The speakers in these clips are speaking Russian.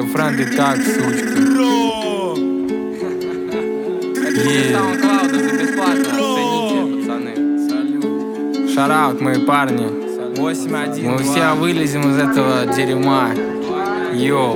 Это Франк и так, сучка. SoundCloud за бесплатно, оцените, пацаны. Шараут, мои парни. 8-1. Мы все вылезем из этого дерьма. Йоу.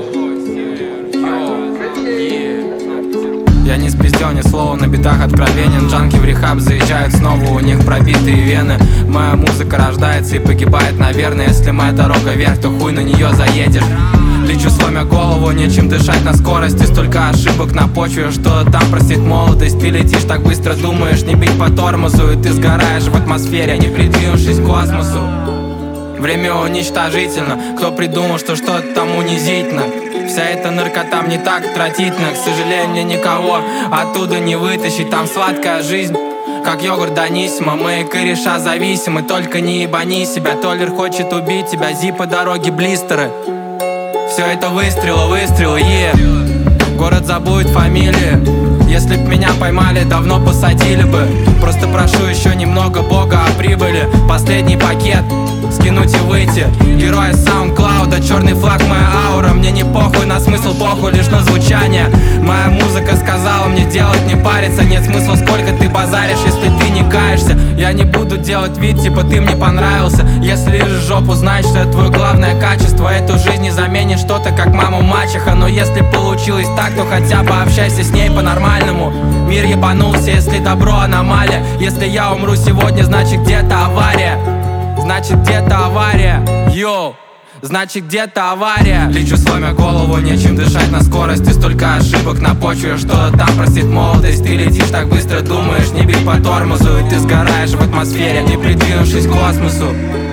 Я не спиздел ни слова, на битах откровенен. Джанки в рехаб заезжают снова, у них пробитые вены. Моя музыка рождается и погибает, наверное. Если моя дорога вверх, то хуй на нее заедешь. Лечу, сломя голову, нечем дышать на скорости. Столько ошибок на почве, что там простит молодость. Ты летишь так быстро, думаешь не бить по тормозу, и ты сгораешь в атмосфере, не придвинувшись к космосу. Время уничтожительно. Кто придумал, что что-то там унизительно? Вся эта наркота мне так отвратительно. К сожалению, никого оттуда не вытащить. Там сладкая жизнь, как йогурт Даниссимо. Мы кореша зависимы, только не ебани себя. Толлер хочет убить тебя, зипы, дороги, блистеры. Все это выстрелы, Город забудет фамилии. Если б меня поймали, давно посадили бы. Просто прошу еще немного Бога о прибыли. Последний пакет скинуть и выйти. Герой из SoundCloud, черный флаг, моя аура. Мне не похуй на смысл, похуй лишь на звучание. Моя музыка сказала мне делать, не париться. Нет смысла, сколько ты базаришь, если ты не каешься. Я не буду делать вид, типа ты мне понравился. Если лижешь жопу, значит, это твое главное качество. Эту жизнь не заменит что-то, как мама мачеха. Но если получилось так, то хотя бы общайся с ней по-нормальному. Мир ебанулся, если добро аномалия. Если я умру сегодня, значит где-то авария. Значит где-то авария, йоу. Значит где-то авария. Лечу, сломя голову, нечем дышать на скорости. Столько ошибок на почве, что там простит молодость. Ты летишь так быстро, думаешь не бить по тормозу, и ты сгораешь в атмосфере, не придвинувшись к космосу.